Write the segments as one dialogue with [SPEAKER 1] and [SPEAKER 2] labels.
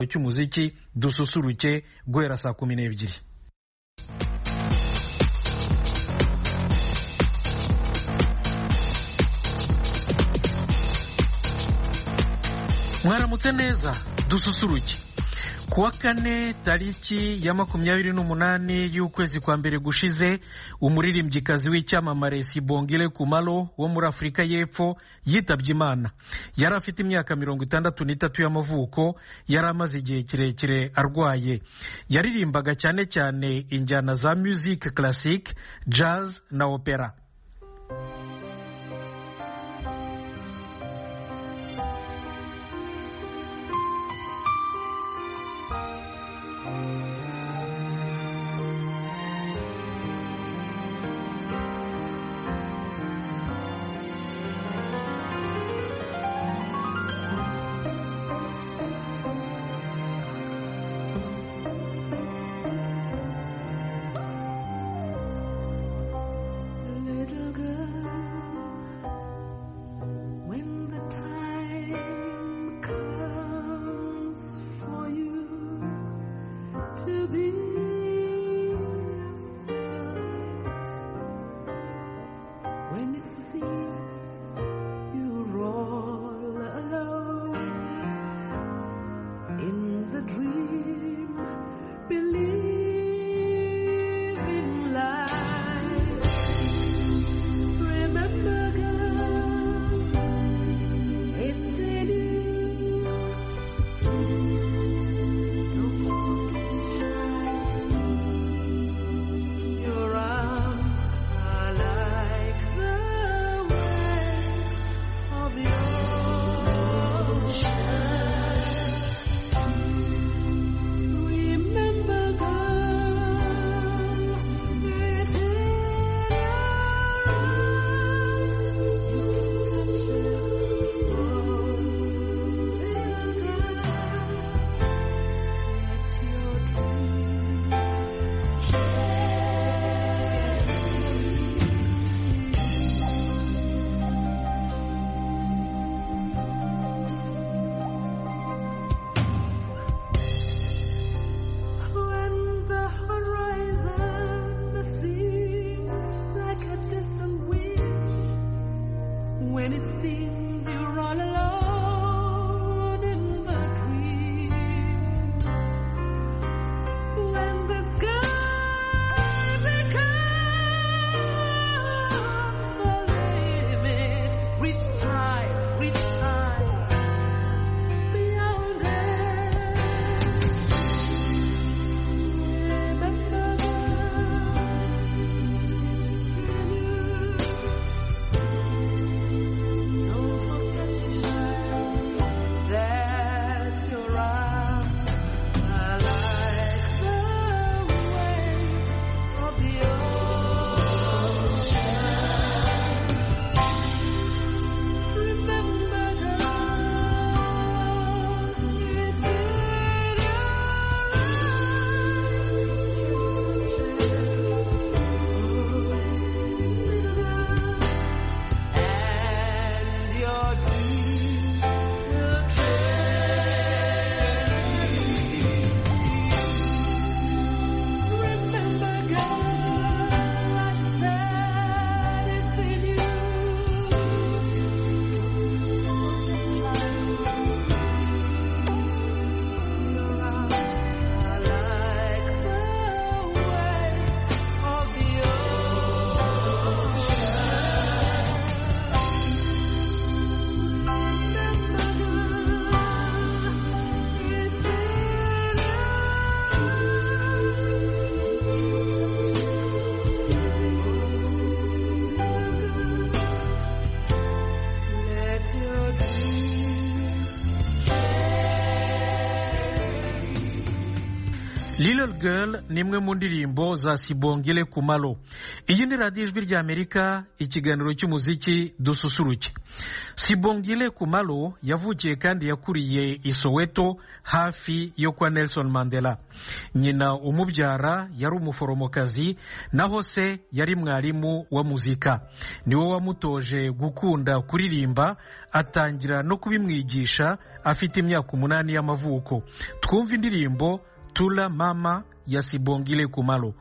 [SPEAKER 1] cy'umuziki dususuruke guhera saa 12. Mwaramutse neza, dususuruke. Kuwa kane tariki ya 28 y'ukwezi kwa mbere gushize, umuririmbyikazi w'icyamamare Sibongile Khumalo wo muri Afurika y'Epfo yitabye Imana. Yari afite imyaka 63 y'amavuko, yari amaze igihe kirekire arwaye. Yaririmbaga cyane cyane injyana za music classic, jazz na opera. Little Girl ni imwe mu ndirimbo za Sibongile Kumalo. Iyi ni radiyo ijwi ry'Amerika, ikiganiro cy'umuziki dususuruke. Sibongile Kumalo yavukiye kandi yakuriye i Soweto hafi yo kwa Nelson Mandela. Nyina umubyara yari umuforomokazi, naho se yari mwarimu wa muzika. Niwe wamutoje gukunda kuririmba, atangira no kubimwigisha afite imyaka 8 y'amavuko. Twumva indirimbo Tula Mama ya Sibongile Kumalo.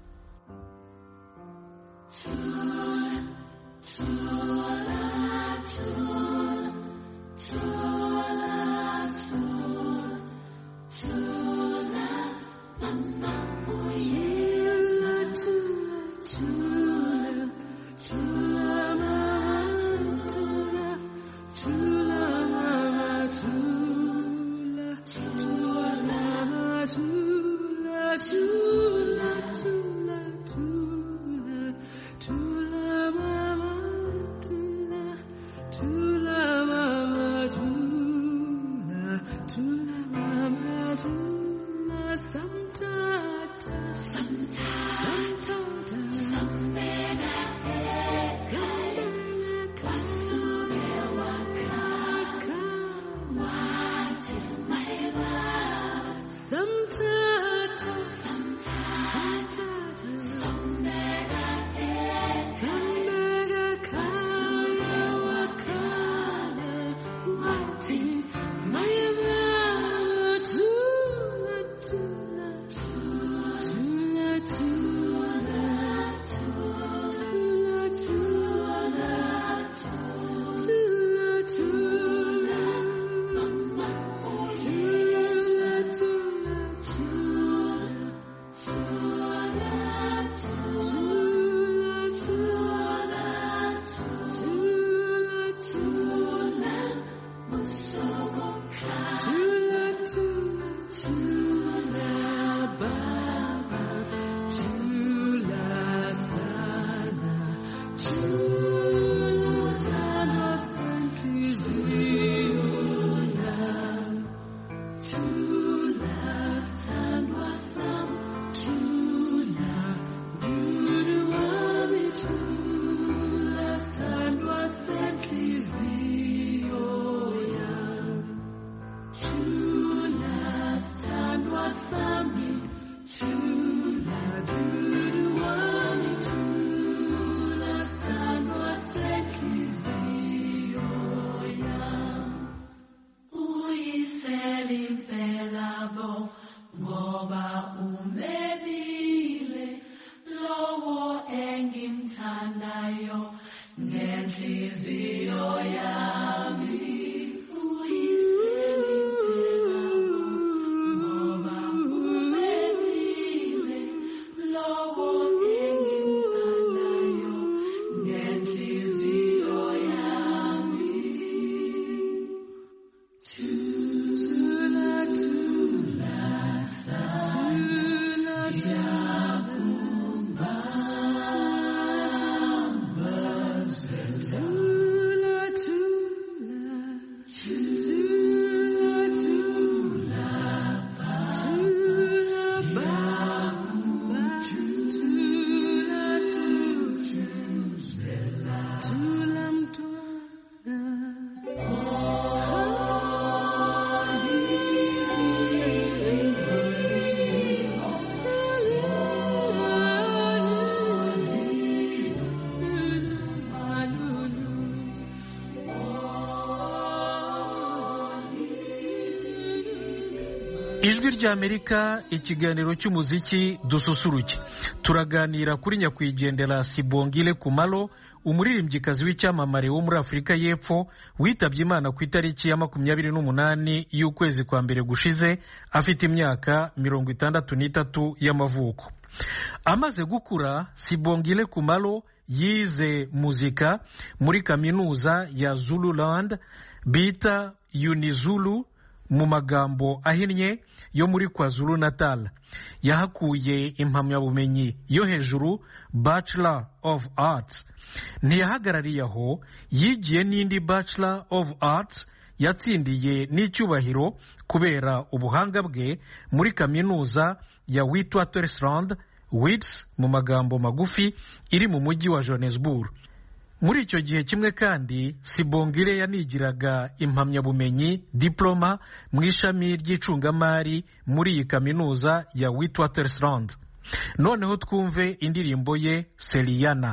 [SPEAKER 1] Ijwi ry'Amerika, ikiganiro cy'umuziki dususuruke. Turaganira kuri nyakwigendera Sibongile Kumalo, umuririmbyikazi w'icyamamare wo muri Afurika y'Epfo witabye Imana ku itariki ya 28 y'ukwezi kwa mbere gushize afite imyaka 63 y'amavuko. Amaze gukura, Sibongile Kumalo yize muzika muri kaminuza ya Zululand bita Unizulu mu magambo ahinnye yo muri KwaZulu Natal. Yahakuye impamyabumenyi yo hejuru, Bachelor of Arts. Ntiyahagarariye aho, yigiye n'indi Bachelor of Arts yatsindiye n'icyubahiro kubera ubuhanga bwe muri kaminuza ya Witwatersrand, WITS mu magambo magufi, iri mu mujyi wa Johannesburg. Muri icyo gihe kimwe kandi Sibongile yanigiraga impamyabumenyi diploma mu ishami ry'icungamari muri iyi kaminuza ya Witwatersrand. Noneho twumve indirimbo ye Seliyana.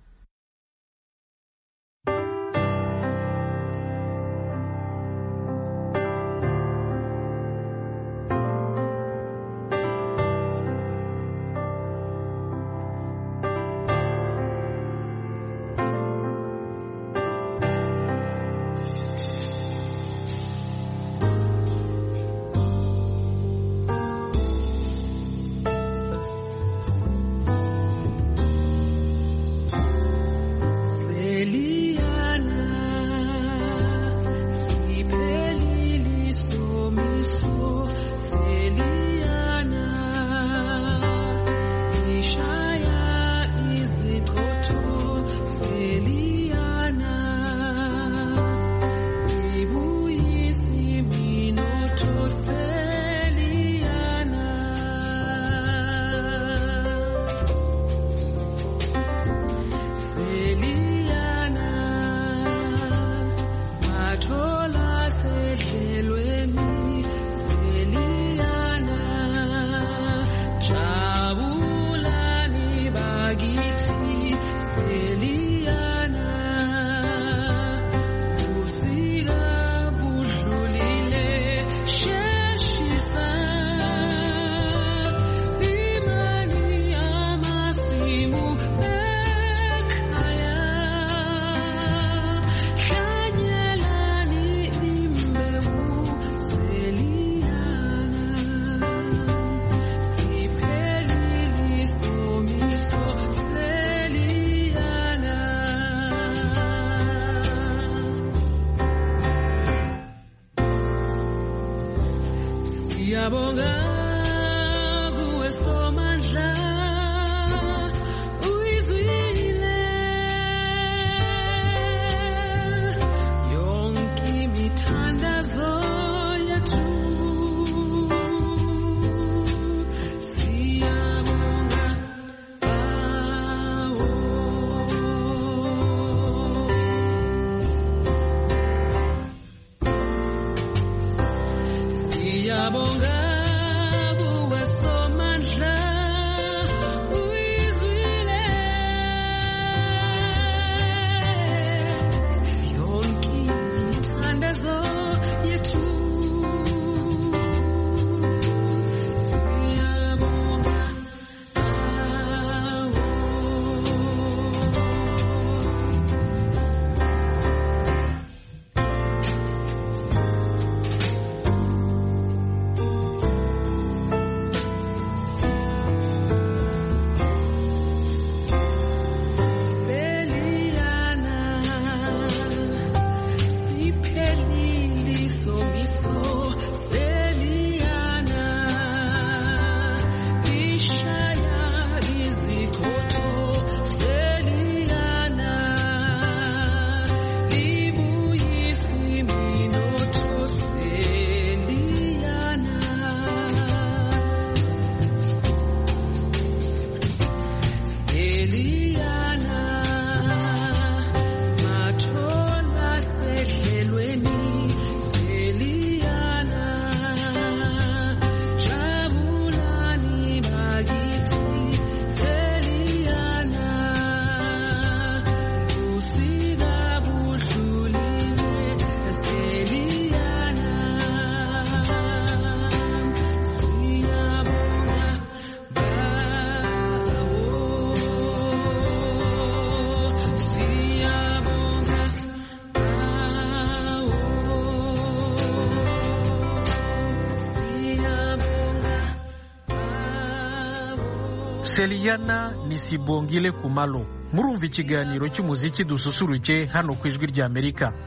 [SPEAKER 1] Seliyana ni Sibongile Khumalo. Murumva ikiganiro cy'umuziki dususuruke hano ku Ijwi ry'Amerika.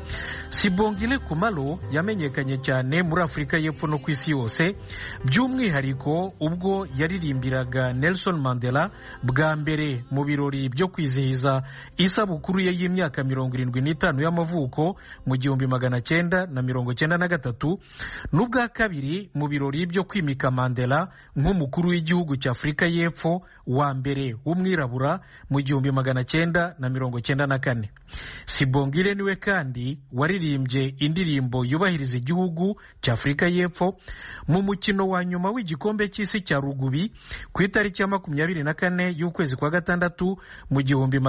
[SPEAKER 1] Sibongile Khumalo yamenyekanye cyane muri Afurika y'Epfo no ku isi yose, by'umwihariko ubwo yaririmbiraga Nelson Mandela bwa mbere mu birori byo kwizihiza isabukuru ye y'imyaka 75 y'amavuko mu 1993, n'ubwa kabiri mu birori byo kwimika Mandela nk'umukuru w'igihugu cya Afurika y'Epfo wa mbere w'umwirabura mu 1994. Sibongile niwe kandi waririmbye indirimbo yubahiriza igihugu cya Afurika y'Epfo mu mukino wa nyuma w'igikombe cy'isi cya rugubi ku itariki ya 24 y'ukwezi kwa gatandatu mu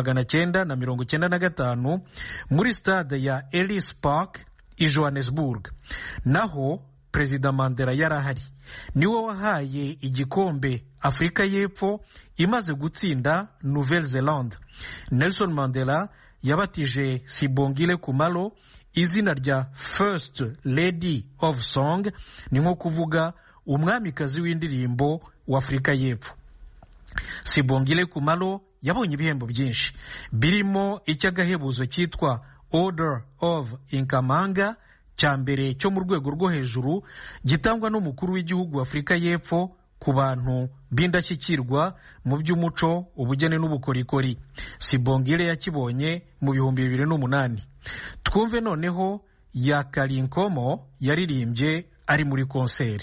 [SPEAKER 1] 1995 muri stade ya Ellis Park i Johannesburg. Naho Perezida Mandela yarahari, niwe wahaye igikombe Afurika y'Epfo imaze gutsinda Nouvelle-Zélande. Nelson Mandela yabatije Sibongile Khumalo izina rya First Lady of Song, ni nko kuvuga umwamikazi w'indirimbo wa Afurika y'Epfo. Sibongile Khumalo yabonye ibihembo byinshi, birimo icy'agahebuzo cyitwa Order of Inkamanga, cya mbere cyo mu rwego rwo hejuru gitangwa n'umukuru w'igihugu wa Afurika y'Epfo ku bantu b'indashyikirwa mu by'umuco, ubugeni n'ubukorikori. Sibongile yakibonye mu 2008. Twumve noneho ya Kalinkomo yaririmbye ari muri konseri.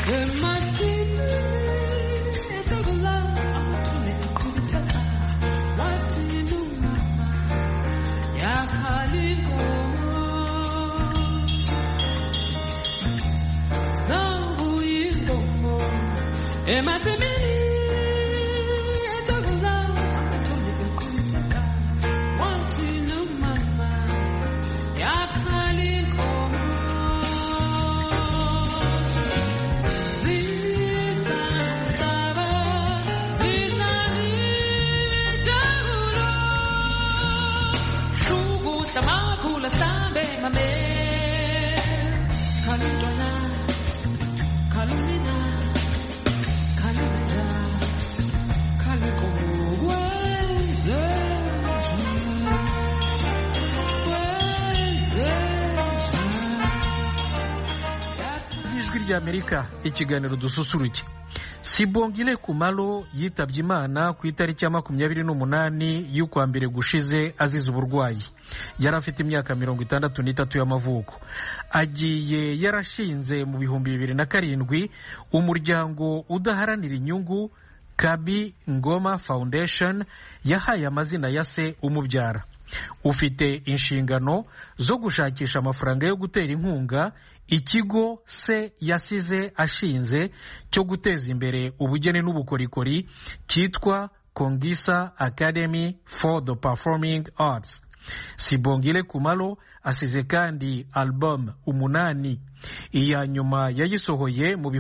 [SPEAKER 1] Amerika ikiganiro dususuruke. Sibongile Kumalo yitabye Imana ku itariki ya 28 y'ukwa mbere gushize azize uburwayi. Yari afite imyaka 63 y'amavuko. Agiye yarashinze mu 2007 umuryango udaharanira inyungu Kabi Ngoma Foundation yahaye amazina ya se umubyara. Ufite inshingano zo gushakisha amafaranga yo gutera inkunga ikigo se yasize ashinze cyo guteza imbere ubugeni n'ubukorikori cyitwa Kongisa Academy for the Performing Arts. Sibongile Kumalo asize kandi album 8. Iya nyuma yayisohoye mu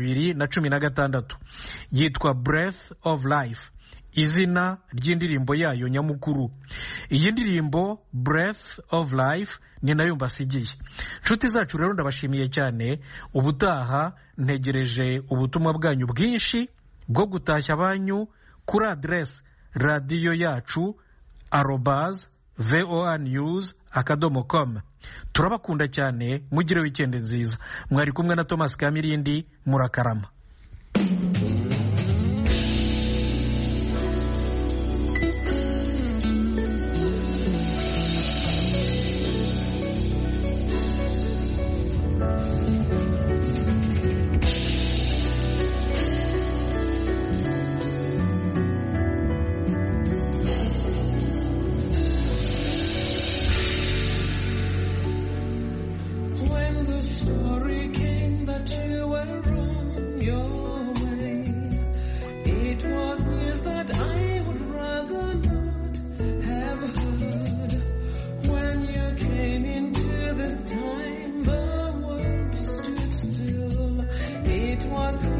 [SPEAKER 1] 2016 yitwa Breath of Life, izina ry'indirimbo yayo nyamukuru. Iyi ndirimbo Breath of Life ni nayo mbasigiye. Nshuti zacu rero ndabashimiye cyane. Ubutaha ntegereje ubutumwa bwanyu bwinshi bwo gutashya banyu kuri adresse radio yacu @voanews.com. Turabakunda cyane, mugire weekend nziza. Mwari kumwe na Thomas Kamirindi, murakarama.
[SPEAKER 2] Was